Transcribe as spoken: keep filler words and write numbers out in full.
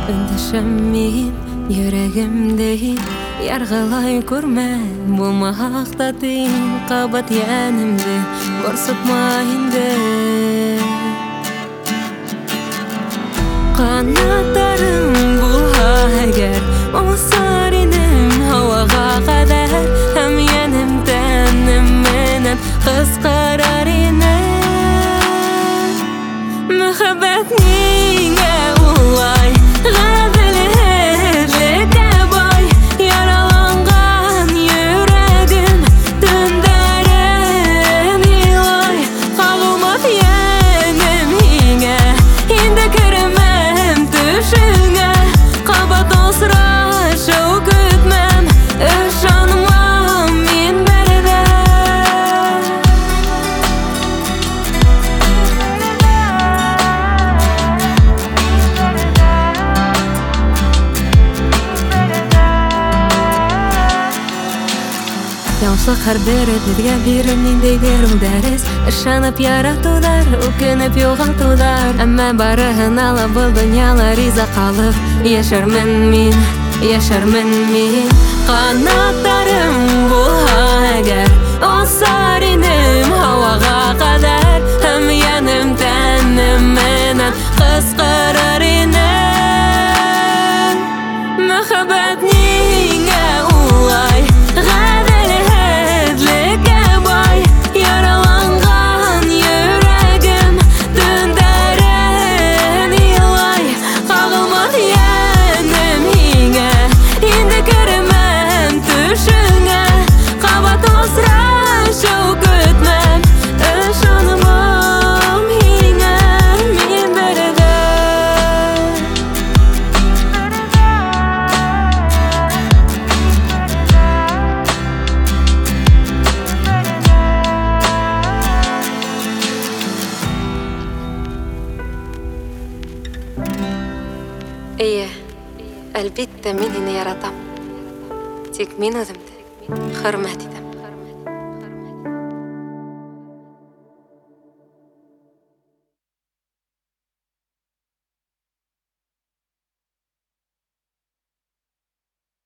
Өндішіммен жүрегімдей ярғылай көрме болмақта дейін қабат янымды көрсетмайынды қанаттарым болға әгер ұсар енім ауаға қадар әм яным тәнім менен қысқарар енім мұхаббат неге олай ғаділетке бай яраланған жүрегім түндерін илай қағылмап енім еңе енді кірмем түшіңе қабат осырашу күтмем үш жаныма мен бәрібір Яусық әр бірі бізге бірінендей беру дәріс Ішанып яратудар, өкініп жоғалтудар Әмі барығын ала бұл дүнияла риза қалып Ешірмін мен, ешірмін мен Қанаттарым болға әгер Осар енім ауаға қадар Әм яным тәнім менен қысқырар енім Мұхаббат неге олай ғаділетке бай яраланған жүрегім түндерін илай қағылмақ енім еңе енді кірмем түшіңе қабат осырашу күтмем үш жанымым еңе мен бірігіп Ие, әлбетте мен сені яратам. Тек мен өзімді хөрмәт етем.